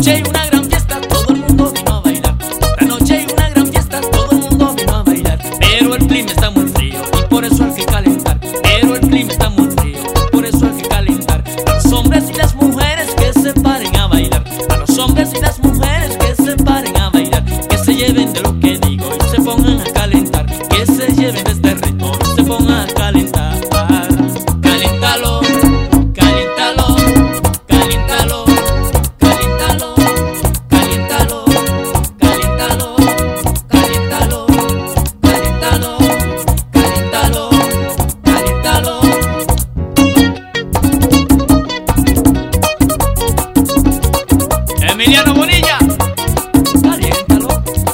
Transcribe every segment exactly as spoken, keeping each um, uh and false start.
noche hay una gran fiesta, todo el mundo vino a bailar. Esta noche hay una gran fiesta, todo el mundo vino a bailar. Pero el clima está muy frío y por eso hay que calentar. Pero el clima está muy frío y por eso hay que calentar. A los hombres y las mujeres que se paren a bailar. A los hombres y las mujeres que se paren a bailar. Que se lleven de lo que digo y se pongan a calentar. Que se lleven de este ritmo y se pongan a calentar. Caléntalo, caléntalo, caléntalo, caléntalo, caléntalo, caléntalo, caléntalo, caléntalo, caléntalo, caléntalo. Emiliano Bonilla, caliéntalo.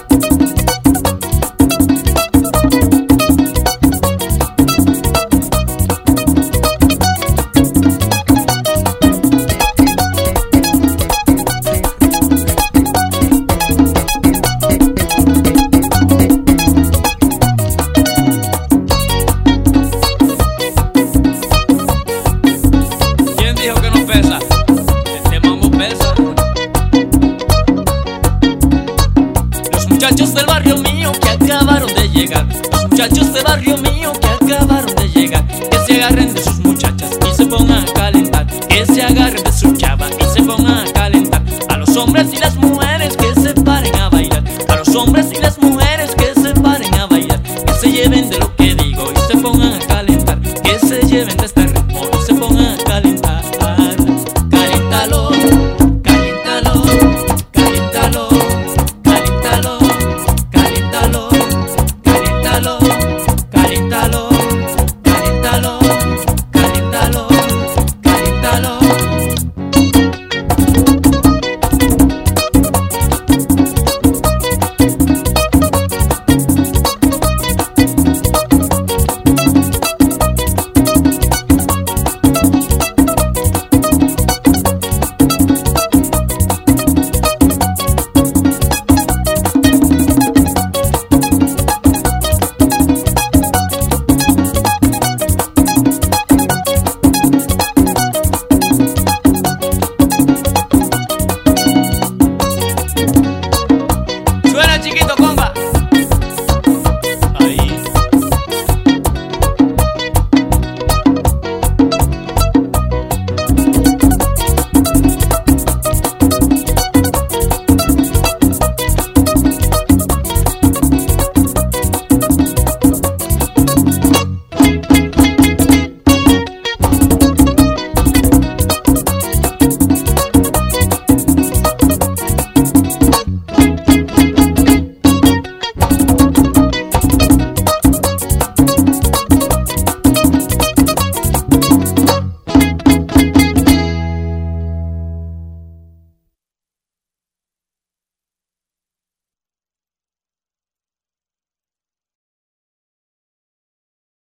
¿Quién dijo que no pesa? Este mambo pesa. Los muchachos del barrio mío que acabaron de llegar. Los muchachos del barrio mío que acabaron de llegar. Que se agarren de sus muchachas y se pongan a calentar. Que se agarren de sus chavas y se pongan a calentar. A los hombres y las mujeres